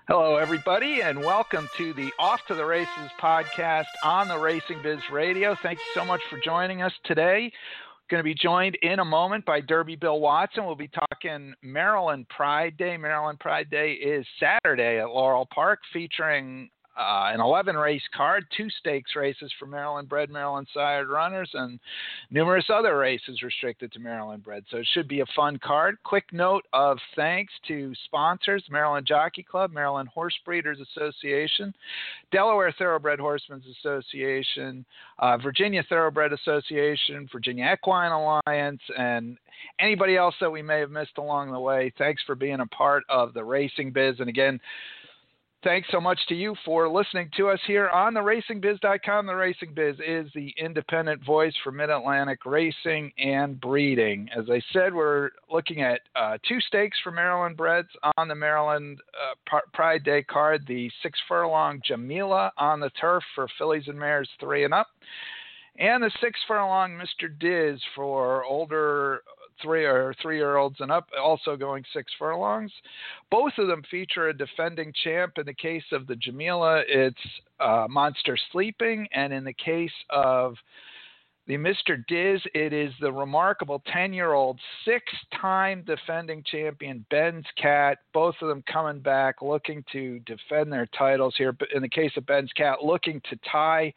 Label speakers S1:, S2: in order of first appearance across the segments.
S1: Hello, everybody, and welcome to the Off to the Races podcast on the Racing Biz Radio. Thank you so much for joining us today. Going to be joined in a moment by Derby Bill Watson. We'll be talking Maryland Pride Day. Maryland Pride Day is Saturday at Laurel Park, featuring an 11-race card, 2 stakes races for Maryland-bred, Maryland-sired runners, and numerous other races restricted to Maryland-bred. So it should be a fun card. Quick note of thanks to sponsors: Maryland Jockey Club, Maryland Horse Breeders Association, Delaware Thoroughbred Horsemen's Association, Virginia Thoroughbred Association, Virginia Equine Alliance, and anybody else that we may have missed along the way. Thanks for being a part of the Racing Biz. And again, thanks so much to you for listening to us here on theracingbiz.com. The Racing Biz is the independent voice for Mid-Atlantic racing and breeding. As I said, we're looking at 2 stakes for Maryland breds on the Maryland Pride Day card. The 6-furlong Jamila on the turf for fillies and mares 3 and up, and the 6-furlong Mr. Diz for older 3-year-olds and up, also going 6 furlongs. Both of them feature a defending champ. In the case of the Jamila, it's Monster Sleeping, and in the case of the Mr. Diz, it is the remarkable 10-year-old 6-time defending champion Ben's Cat. Both of them coming back, looking to defend their titles here. But in the case of Ben's Cat, looking to tie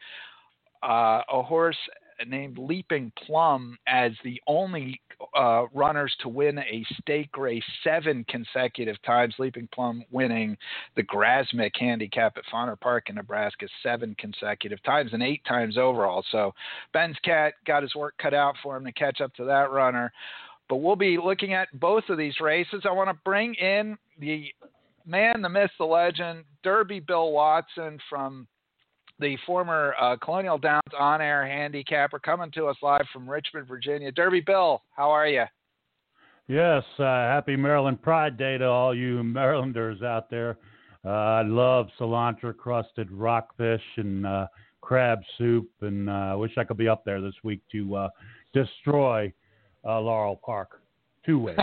S1: a horse named Leaping Plum as the only runners to win a stake race 7 consecutive times. Leaping Plum winning the Grasmick Handicap at Fauner Park in Nebraska 7 consecutive times and 8 times overall. So Ben's Cat got his work cut out for him to catch up to that runner. But we'll be looking at both of these races. I want to bring in the man, the myth, the legend, Derby Bill Watson, from the former Colonial Downs on-air handicapper, coming to us live from Richmond, Virginia. Derby Bill, how are you?
S2: Yes, happy Maryland Pride Day to all you Marylanders out there. I love cilantro-crusted rockfish and crab soup, and I wish I could be up there this week to destroy Laurel Park 2 ways.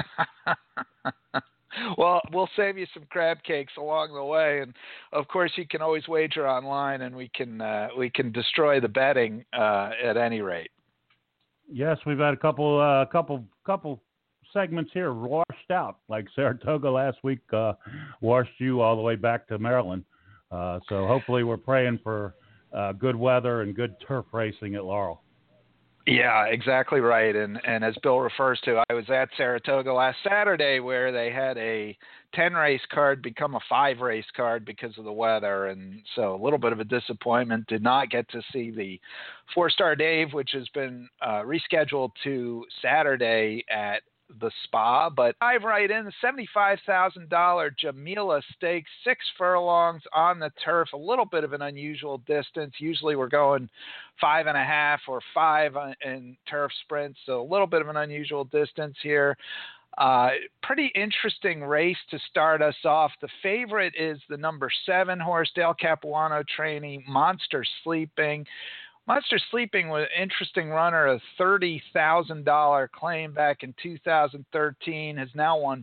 S1: Well, we'll save you some crab cakes along the way, and of course you can always wager online, and we can destroy the betting at any rate.
S2: Yes, we've had a couple segments here washed out, like Saratoga last week washed you all the way back to Maryland. So hopefully we're praying for good weather and good turf racing at Laurel.
S1: Yeah, exactly right. And as Bill refers to, I was at Saratoga last Saturday, where they had a 10-race card become a 5-race card because of the weather. And so a little bit of a disappointment. Did not get to see the 4-Star Dave, which has been rescheduled to Saturday at the Spa. But dive right in, the $75,000 Jamila Stakes, 6 furlongs on the turf, a little bit of an unusual distance. Usually we're going 5.5 or 5 in turf sprints, so a little bit of an unusual distance here. Pretty interesting race to start us off. The favorite is the number 7 horse, Dale Capuano trainee, Monster Sleeping. Monster Sleeping was an interesting runner, a $30,000 claim back in 2013, has now won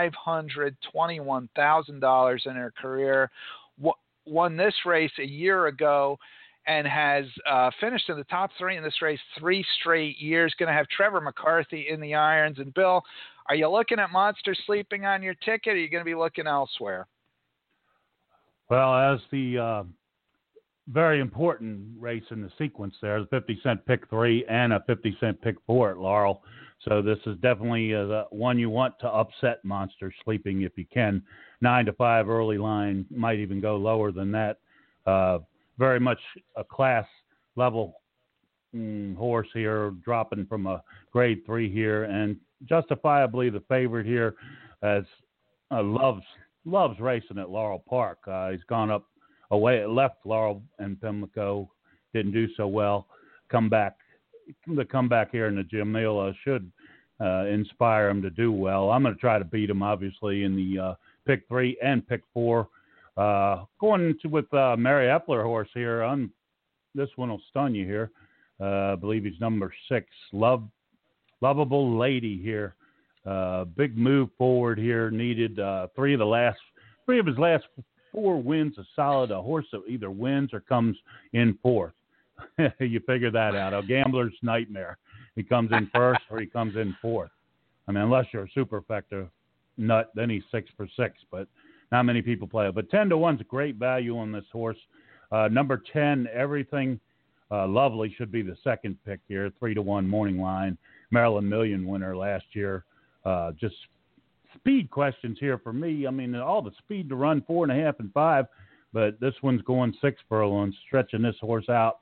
S1: $521,000 in her career, won this race a year ago, and has finished in the top 3 in this race 3 straight years. Going to have Trevor McCarthy in the irons. And Bill, are you looking at Monster Sleeping on your ticket, or are you going to be looking elsewhere?
S2: Well, as the very important race in the sequence there, the 50-cent pick 3 and a 50-cent pick 4 at Laurel. So this is definitely the one you want to upset Monster Sleeping if you can. 9-5 early line, might even go lower than that. Very much a class level horse here, dropping from a grade 3 here, and justifiably the favorite here, as loves racing at Laurel Park. He's gone up away, left Laurel and Pimlico, didn't do so well. The comeback here in the Jamila should inspire him to do well. I'm going to try to beat him, obviously, in the pick 3 and pick 4. Going with Mary Epler horse here. This one will stun you here. I believe he's number 6, Lovable Lady here. Big move forward here. Needed 3 of his last 4 wins is solid. A horse that either wins or comes in fourth. You figure that out. A gambler's nightmare. He comes in first or he comes in fourth. I mean, unless you're a superfecta nut, then he's 6 for 6. But not many people play it. But 10-1's a great value on this horse. Number 10, Everything Lovely should be the second pick here. 3-1 morning line. Maryland Million winner last year. Just speed questions here for me. I mean, all the speed to run 4.5 and 5, but this one's going 6 furlongs, stretching this horse out.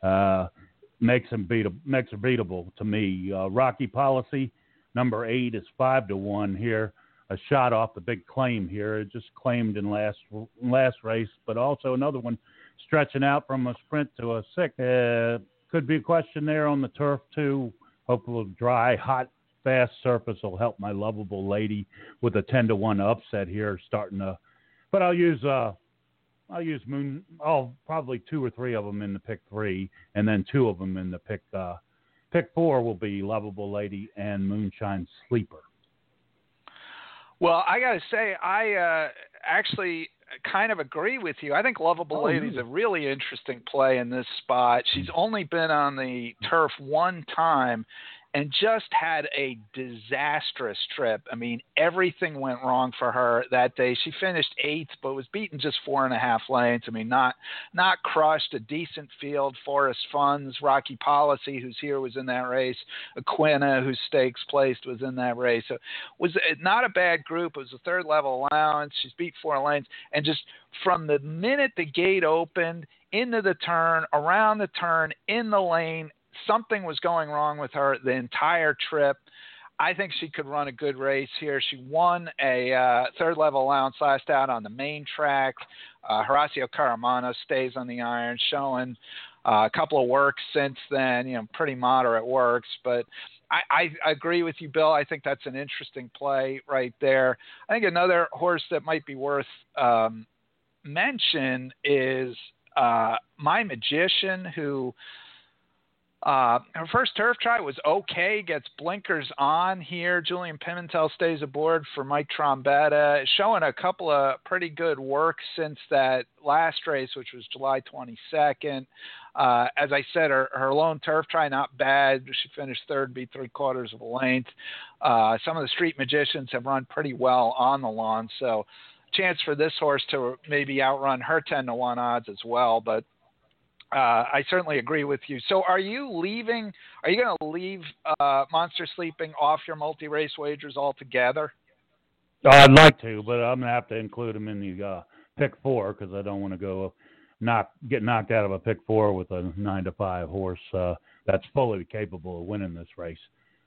S2: Makes her beatable to me. Rocky Policy, number 8 is 5-1 here. A shot off the big claim here. It just claimed in last race, but also another one stretching out from a sprint to a 6. Could be a question there on the turf too. Hopefully dry, hot, fast surface will help my Lovable Lady with a 10-1 upset here starting to. But I'll use Moon. Probably 2 or 3 of them in the pick 3, and then 2 of them in the pick 4 will be Lovable Lady and Moonshine Sleeper.
S1: Well, I got to say, I actually kind of agree with you. I think Lovable Lady is a really interesting play in this spot. She's only been on the turf one time and just had a disastrous trip. I mean, everything went wrong for her that day. She finished 8th, but was beaten just 4.5 lengths. I mean, not crushed. A decent field. Forest Funds, Rocky Policy, who's here, was in that race. Aquina, who's stakes placed, was in that race. So it was not a bad group. It was a third level allowance. She's beat 4 lengths. And just from the minute the gate opened, into the turn, around the turn, in the lane, something was going wrong with her the entire trip. I think she could run a good race here. She won a third level allowance last out on the main track. Horacio Caramano stays on the iron, showing a couple of works since then, pretty moderate works. But I agree with you, Bill. I think that's an interesting play right there. I think another horse that might be worth mention is My Magician, who her first turf try was okay, gets blinkers on here. Julian Pimentel stays aboard for Mike Trombetta, showing a couple of pretty good work since that last race, which was July 22nd. As I said, her lone turf try, not bad. She finished 3rd, beat 3/4 of a length. Some of the Street Magicians have run pretty well on the lawn, so chance for this horse to maybe outrun her 10-1 odds as well, but I certainly agree with you. So are you going to leave Monster Sleeping off your multi-race wagers altogether?
S2: I'd like to, but I'm going to have to include him in the pick 4 because I don't want to go get knocked out of a pick 4 with a 9-5 horse that's fully capable of winning this race.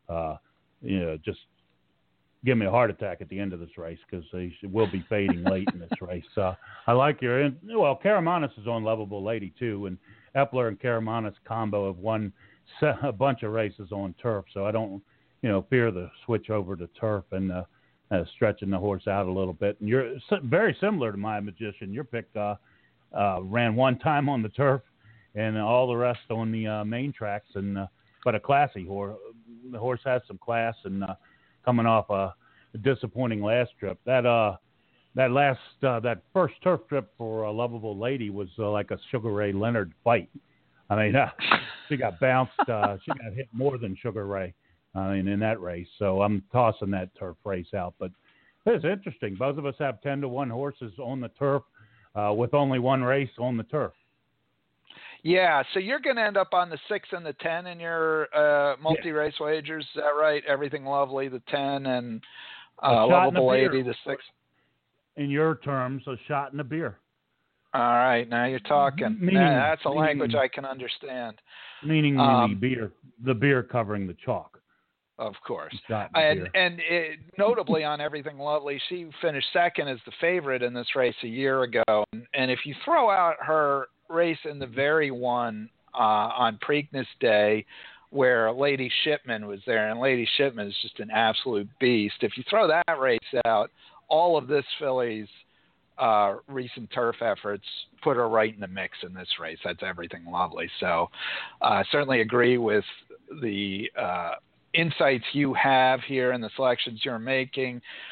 S2: Just give me a heart attack at the end of this race because they will be fading late in this race. I like Karamanis is on Lovable Lady too, and Epler and Karamanis combo have won a bunch of races on turf, so I don't, fear the switch over to turf and stretching the horse out a little bit. And you're very similar to My Magician. Your pick ran one time on the turf and all the rest on the main tracks, but a classy horse. The horse has some class and coming off a disappointing last trip. That first turf trip for a Lovable Lady was like a Sugar Ray Leonard fight. I mean, she got bounced. She got hit more than Sugar Ray. In that race. So I'm tossing that turf race out. But it's interesting. Both of us have 10-1 horses on the turf with only one race on the turf.
S1: Yeah, so you're going to end up on the 6 and the 10 in your multi-race wagers. Is that right? Everything Lovely, the 10, and Lovable Lady, the 6.
S2: In your terms, a shot in a beer.
S1: All right, now you're talking. That's a language I can understand.
S2: Meaning the beer covering the chalk.
S1: Of course. And notably on Everything Lovely, she finished second as the favorite in this race a year ago. And if you throw out her race in the very one on Preakness Day where Lady Shipman was there, and Lady Shipman is just an absolute beast. If you throw that race out, all of this filly's recent turf efforts put her right in the mix in this race. That's Everything Lovely. So certainly agree with the insights you have here and the selections you're making.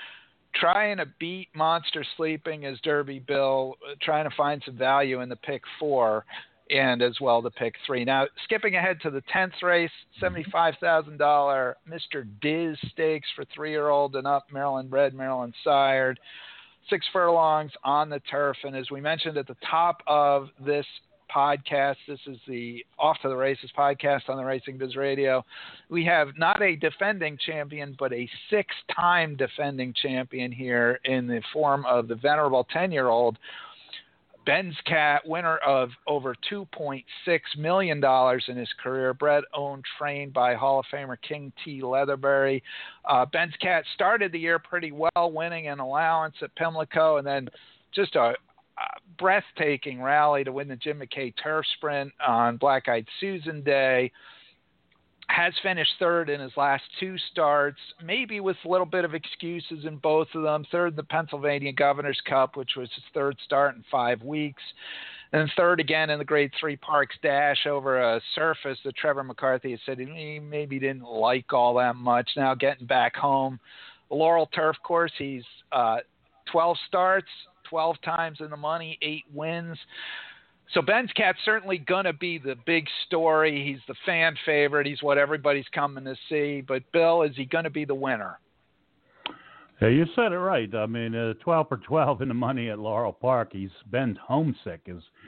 S1: trying to beat Monster Sleeping is Derby Bill, trying to find some value in the pick 4 and as well the pick 3. Now, skipping ahead to the 10th race, $75,000 Mr. Diz Stakes for 3-year-old and up, Maryland bred, Maryland sired. 6 furlongs on the turf. And as we mentioned at the top of this podcast, this is the Off to the Races podcast on the Racing Biz Radio. We have not a defending champion, but a 6-time defending champion here in the form of the venerable 10-year-old Ben's Cat, winner of over $2.6 million in his career, bred, owned, trained by Hall of Famer King T. Leatherbury. Ben's Cat started the year pretty well, winning an allowance at Pimlico, and then just a breathtaking rally to win the Jim McKay Turf Sprint on Black Eyed Susan Day. Has finished third in his last 2 starts, maybe with a little bit of excuses in both of them. Third in the Pennsylvania Governor's Cup, which was his 3rd start in 5 weeks. And third again in the Grade 3 Parks Dash over a surface that Trevor McCarthy has said he maybe didn't like all that much. Now getting back home. The Laurel Turf Course, he's 12 starts, 12 times in the money, 8 wins. So Ben's Cat's certainly going to be the big story. He's the fan favorite. He's what everybody's coming to see. But, Bill, is he going to be the winner?
S2: Yeah, you said it right. I mean, 12 for 12 in the money at Laurel Park. Ben's homesick.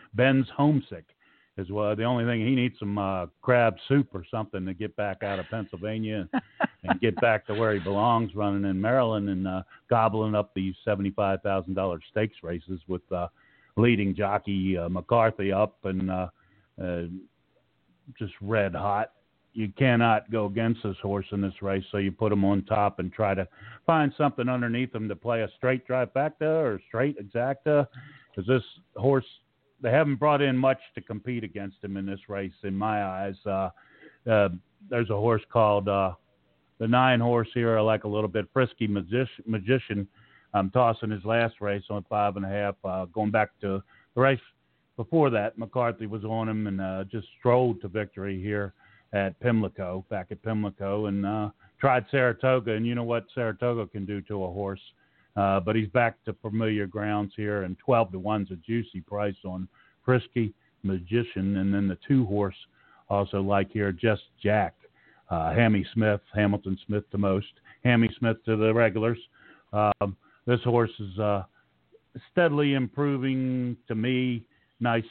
S2: Is well, the only thing he needs some crab soup or something to get back out of Pennsylvania and get back to where he belongs, running in Maryland and gobbling up these $75,000 stakes races with leading jockey McCarthy up and just red hot. You cannot go against this horse in this race, so you put him on top and try to find something underneath him to play a straight trifecta or straight exacta, because this horse, they haven't brought in much to compete against him in this race in my eyes. There's a horse called the 9 horse here I like a little bit, Frisky Magician. I'm tossing his last race on 5.5. Going back to the race before that, McCarthy was on him and just strolled to victory here at Pimlico, back at Pimlico, and tried Saratoga. And you know what Saratoga can do to a horse. But he's back to familiar grounds here, and 12-1's a juicy price on Frisky Magician. And then the 2 horse also like here, Just Jack, Hammy Smith, Hamilton Smith to most, Hammy Smith to the regulars. This horse is steadily improving to me. Nice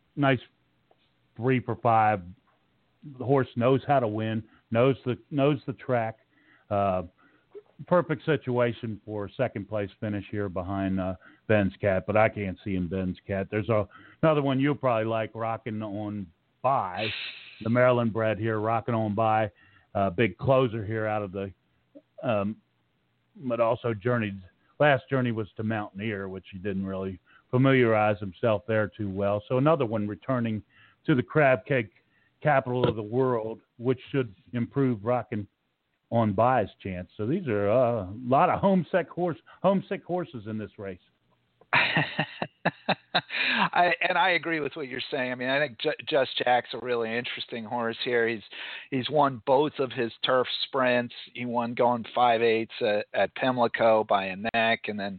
S2: 3 for 5. The horse knows how to win, knows the track. Perfect situation for a second place finish here behind Ben's Cat, but I can't see in Ben's Cat. There's another one you'll probably like, Rockin' On By, the Maryland bred here, Rockin' On By, big closer here out of the, but also last journey was to Mountaineer, which he didn't really familiarize himself there too well. So another one returning to the crab cake capital of the world, which should improve Rockin' On By's chance. So these are a lot of homesick horses in this race.
S1: I agree with what you're saying. I mean, I think Just Jack's a really interesting horse here. He's won both of his turf sprints. He won going 5/8 at Pimlico by a neck, and then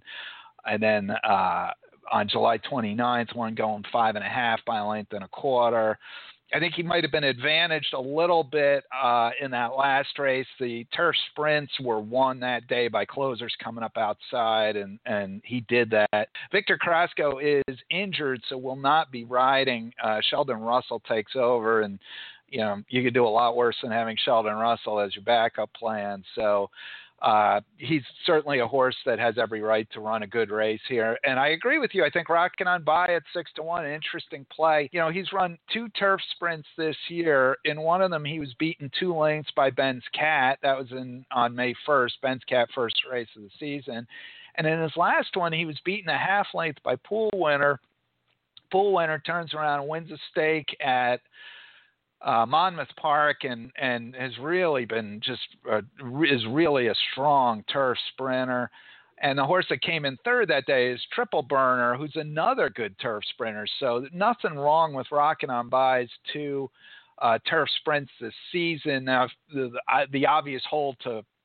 S1: on July 29th, won going 5.5 by a length and a quarter. I think he might have been advantaged a little bit in that last race. The turf sprints were won that day by closers coming up outside, and he did that. Victor Carrasco is injured, so will not be riding. Sheldon Russell takes over, and you could do a lot worse than having Sheldon Russell as your backup plan. So he's certainly a horse that has every right to run a good race here. And I agree with you. I think Rockin' On By at 6-1, an interesting play. He's run 2 turf sprints this year. In one of them, he was beaten 2 lengths by Ben's Cat. That was on May 1st, Ben's Cat first race of the season. And in his last one, he was beaten a half length by Pool Winner. Pool Winner turns around and wins a stake at Monmouth Park and has really been is really a strong turf sprinter. And the horse that came in third that day is Triple Burner, who's another good turf sprinter. So nothing wrong with Rockin' On By's 2 turf sprints this season. Now, the obvious hole to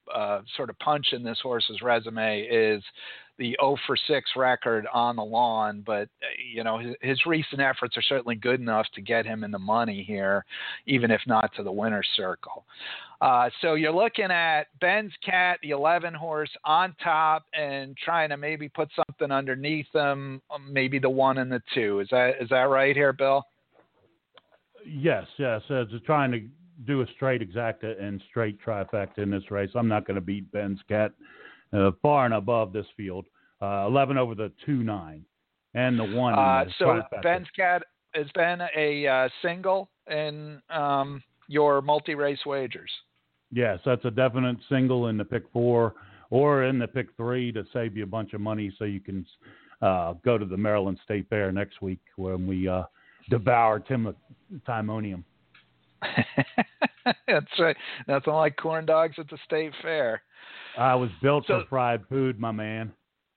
S1: sort of punch in this horse's resume is the 0 for 6 record on the lawn, but his recent efforts are certainly good enough to get him in the money here, even if not to the winner's circle. So you're looking at Ben's Cat, the 11 horse, on top and trying to maybe put something underneath them, maybe the 1 and the 2. Is that right here, Bill?
S2: Yes. As trying to do a straight exacta and straight trifecta in this race. I'm not going to beat Ben's Cat far and above this field. 11 over the 2-9 and the 1.
S1: So
S2: trifecta.
S1: Ben's Cat has been a single in your multi-race wagers.
S2: Yes, that's a definite single in the pick 4 or in the pick 3 to save you a bunch of money so you can go to the Maryland State Fair next week when we devour Timonium.
S1: That's right. Nothing like corn dogs at the State Fair.
S2: I was built for fried food, my man.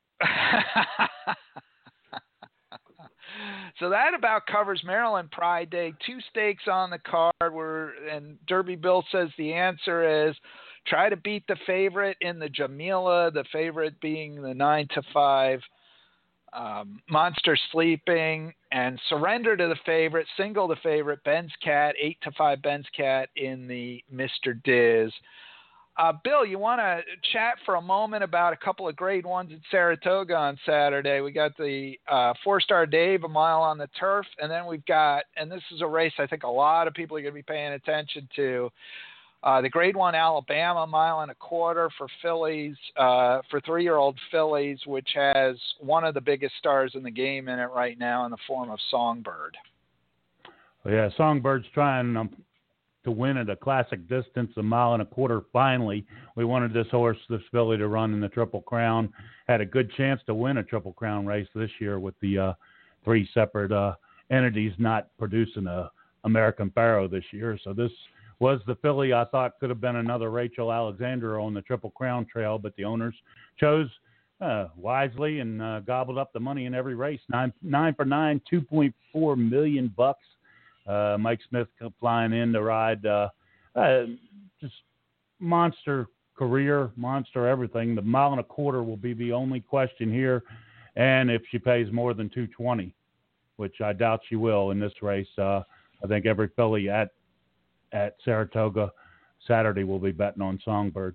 S1: So that about covers Maryland Pride Day. 2 stakes on the card, and Derby Bill says the answer is try to beat the favorite in the Jamila, the favorite being the 9-5 Monster Sleeping, and surrender to the favorite, single the favorite, Ben's Cat, 8-5 Ben's Cat in the Mr. Diz. Bill, you want to chat for a moment about a couple of grade ones at Saratoga on Saturday? We got the 4-Star Dave, a mile on the turf, and then we've got, and this is a race I think a lot of people are going to be paying attention to, the grade 1 Alabama, 1.25 miles for fillies, for 3-year-old fillies, which has one of the biggest stars in the game in it right now in the form of Songbird.
S2: Yeah, Songbird's trying to win at a classic distance, 1.25 miles. Finally, we wanted this filly to run in the Triple Crown. Had a good chance to win a Triple Crown race this year with the 3 separate entities not producing a American Pharoah this year. So this was the filly I thought could have been another Rachel Alexander on the Triple Crown trail, but the owners chose wisely and gobbled up the money in every race. 9 for 9, $2.4 million. Mike Smith flying in to ride, just monster career, monster everything. The 1.25 miles will be the only question here, and if she pays more than $220, which I doubt she will in this race. I think every filly at Saratoga Saturday will be betting on Songbird.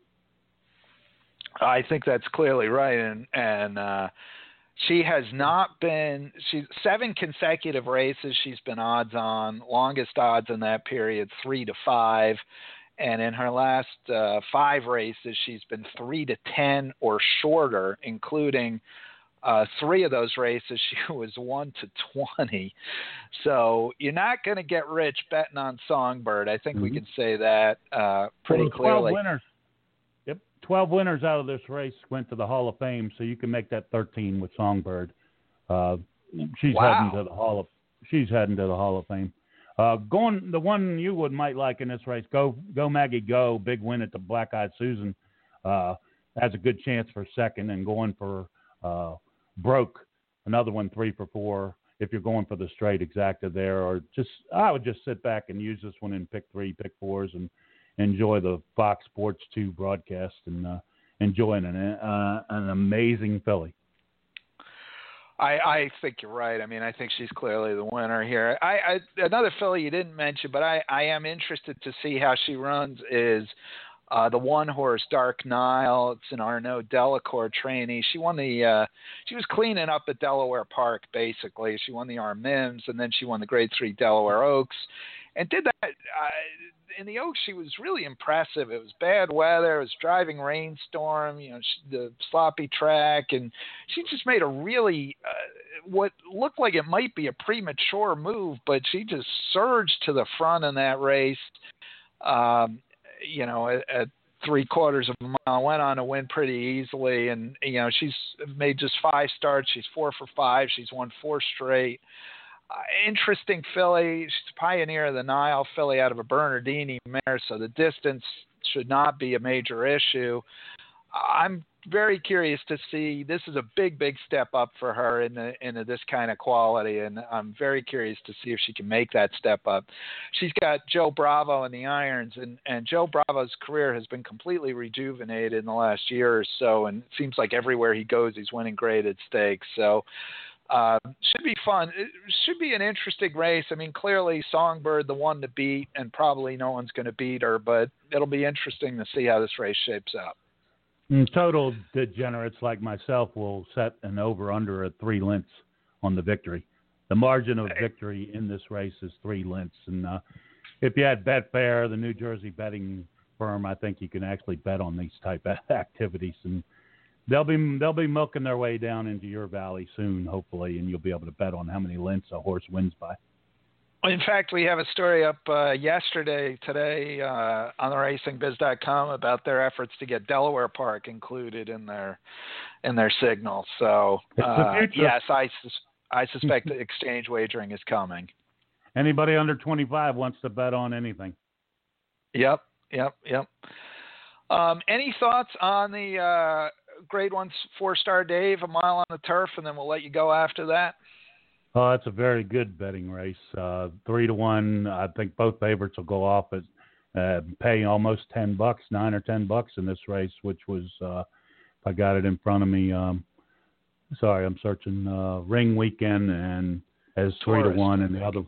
S1: I think that's clearly right, and she has not been. She's 7 consecutive races. She's been odds on. Longest odds in that period, 3-5, and in her last 5 races, she's been 3-10 or shorter, including 3 of those races she was 1-20. So you're not going to get rich betting on Songbird. I think we can say that pretty clearly.
S2: 12 winners. Yep, 12 winners out of this race went to the Hall of Fame, so you can make that 13 with Songbird. She's heading to the Hall of Fame. The one you might like in this race, Go Maggie Go, big win at the Black Eyed Susan, has a good chance for second, and going for Broke, another one 3 for 4. If you're going for the straight exacta there, or I would just sit back and use this one in pick 3, pick 4s, and enjoy the Fox Sports 2 broadcast and enjoying an amazing filly.
S1: I think you're right. I mean, I think she's clearly the winner here. Another filly you didn't mention, but I am interested to see how she runs is the 1 horse Dark Nile. It's an Arnaud Delacour trainee. She won she was cleaning up at Delaware Park, basically. She won the Armims, and then she won the Grade 3 Delaware Oaks, and did that. In the Oaks, she was really impressive. It was bad weather. It was driving rainstorm, the sloppy track, and she just made a really, what looked like it might be a premature move, but she just surged to the front in that race. At 3/4 of a mile, went on to win pretty easily. And, she's made just 5 starts. She's 4 for 5. She's won 4 straight. Interesting filly. She's a Pioneer of the Nile filly out of a Bernardini mare, so the distance should not be a major issue. I'm very curious to see. This is a big step up for her into this kind of quality, and I'm very curious to see if she can make that step up. She's got Joe Bravo in the irons, and Joe Bravo's career has been completely rejuvenated in the last year or so, and it seems like everywhere he goes, he's winning graded stakes. So should be fun. It should be an interesting race. I mean, clearly Songbird, the one to beat, and probably no one's going to beat her, but it'll be interesting to see how this race shapes up.
S2: Total degenerates like myself will set an over-under at 3 lengths on the victory. The margin of victory in this race is 3 lengths. And if you had Betfair, the New Jersey betting firm, I think you can actually bet on these type of activities. And they'll be milking their way down into your valley soon, hopefully, and you'll be able to bet on how many lengths a horse wins by.
S1: In fact, we have a story up today on theracingbiz.com about their efforts to get Delaware Park included in their signal. So yes, I suspect that exchange wagering is coming.
S2: Anybody under 25 wants to bet on anything.
S1: Yep. Any thoughts on the Grade 1 4-star Dave, a mile on the turf, and then we'll let you go after that?
S2: Oh, it's a very good betting race. 3-1. I think both favorites will go off at paying almost $10, $9 or $10 in this race, which was, if I got it in front of me, sorry, I'm searching Ring Weekend and as 3-1, and the other,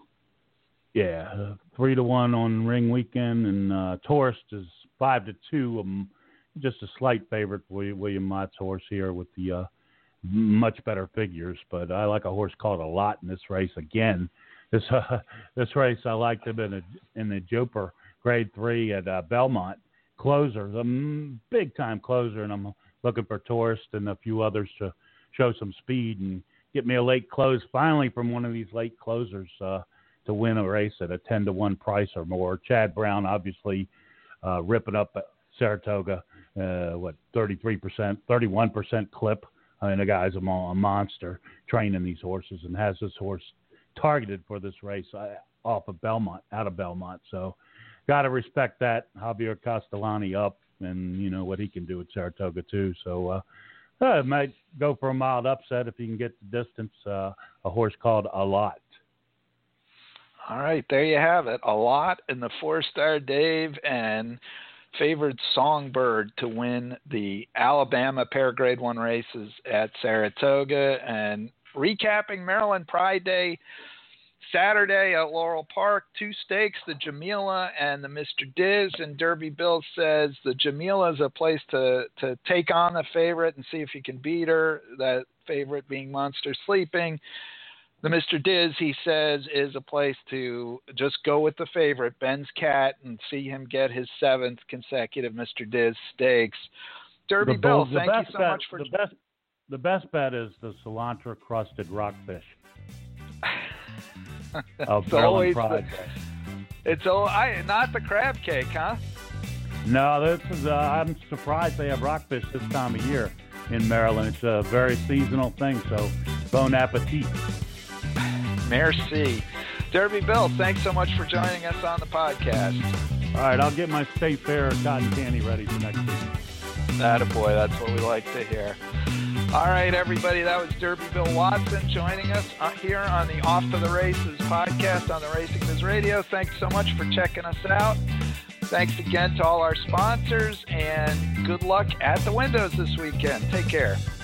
S2: 3-1 on Ring Weekend, and Tourist is 5-2. Just a slight favorite for William Mott's horse here with the much better figures, but I like a horse called A Lot in this race again. This race I liked him in the Joper Grade 3 at Belmont closer, the big time closer, and I'm looking for Tourist and a few others to show some speed and get me a late close finally from one of these late closers to win a race at a 10-1 price or more. Chad Brown obviously ripping up at Saratoga, 33%, 31% clip. And the guy's a monster training these horses and has this horse targeted for this race out of Belmont. So got to respect that. Javier Castellani up, and you know what he can do at Saratoga too. So it might go for a mild upset if you can get the distance. A horse called A Lot.
S1: All right, there you have it. A Lot in the 4-star Dave and favored Songbird to win the Alabama pair Grade 1 races at Saratoga. And recapping Maryland Pride Day, Saturday at Laurel Park, 2 stakes, the Jamila and the Mr. Diz. And Derby Bill says the Jamila is a place to take on the favorite and see if you can beat her, that favorite being Monster Sleeping. The Mr. Diz, he says, is a place to just go with the favorite, Ben's Cat, and see him get his 7th consecutive Mr. Diz stakes. Derby Bill, thank you so much for...
S2: The best bet is the cilantro crusted rockfish.
S1: It's always it's not the crab cake, huh?
S2: No, this is. I'm surprised they have rockfish this time of year in Maryland. It's a very seasonal thing. So, bon appetit.
S1: Merci. Derby Bill, thanks so much for joining us on the podcast.
S2: All right, I'll get my State Fair cotton candy ready for next week.
S1: Attaboy, that's what we like to hear. All right, everybody, that was Derby Bill Watson joining us here on the Off to the Races podcast on the Racing Biz Radio. Thanks so much for checking us out. Thanks again to all our sponsors, and good luck at the windows this weekend. Take care.